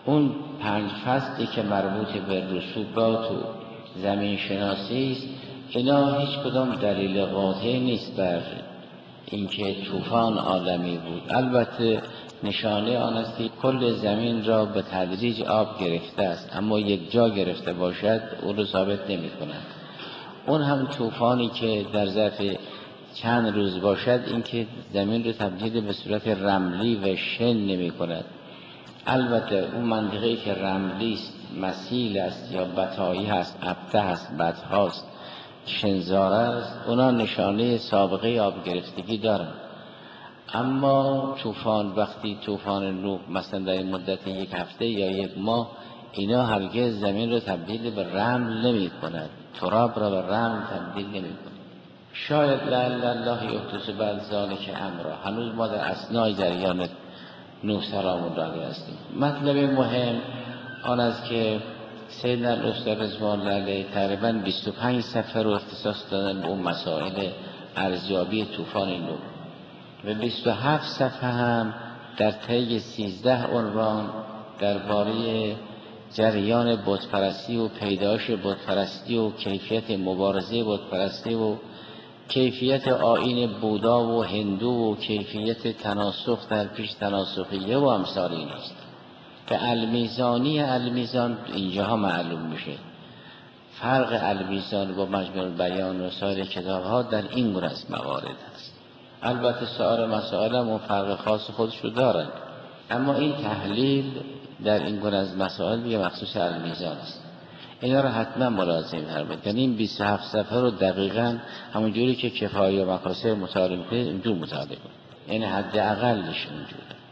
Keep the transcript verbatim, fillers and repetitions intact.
اون پنج فصلی که مربوط به رسوبات و زمین شناسی است، اینا هیچ کدام دلیل قاطع نیست بر اینکه طوفان عالمی بود. البته نشانه آن است که کل زمین را به تدریج آب گرفته است، اما یک جا گرفته باشد او رو ثابت نمی کند. اون هم طوفانی که در ظرف چند روز باشد، اینکه زمین رو تبدیل به صورت رملی و شن نمی کند. البته اون منطقه‌ای که رملی است، مسیل است یا بتایی هست، ابته هست، بدهاست، شنزاره است، اونا نشانه سابقه آب گرفتگی دارن. اما طوفان، وقتی طوفان نوح مثلا در این مدت یک هفته یا یک ماه، اینا هرگز زمین رو تبدیل به رمل نمی کند، تراب را به رمل تبدیل نمی کند. شاید لعل الله یحدث بعد ذلک امرا، هنوز ما در اثنای جریان نوح سلام الله علیه هستیم. مطلب مهم آن است که سیدنا الاستاد رضوان الله علیه تقریباً بیست و پنج صفحه رو اختصاص دادن به اون مسائل ارزیابی طوفان نوح و بیست و هفت صفحه هم در طی سیزده عنوان درباره جریان بتپرستی و پیدایش بتپرستی و کیفیت مبارزه بتپرستی و کیفیت آیین بودا و هندو و کیفیت تناسخ در پیش تناسخیه و امثال این است که المیزانی المیزان اینجاها معلوم میشه. فرق المیزان با مجموع بیان و سایر کتاب ها در این گونه از موارد است. البته سایر مسائل هم فرق خاص خودش رو دارند، اما این تحلیل در این گونه از مسائل دیگه مخصوص المیزان است. اینا رو حتما ملاحظه فرمایید. یعنی این بیست و هفت صفحه رو دقیقاً همونجوری که کفایه و مقاصد مطالعه می‌کنید اینجور مطالعه کنید، یعنی حد اقلش اونجوره.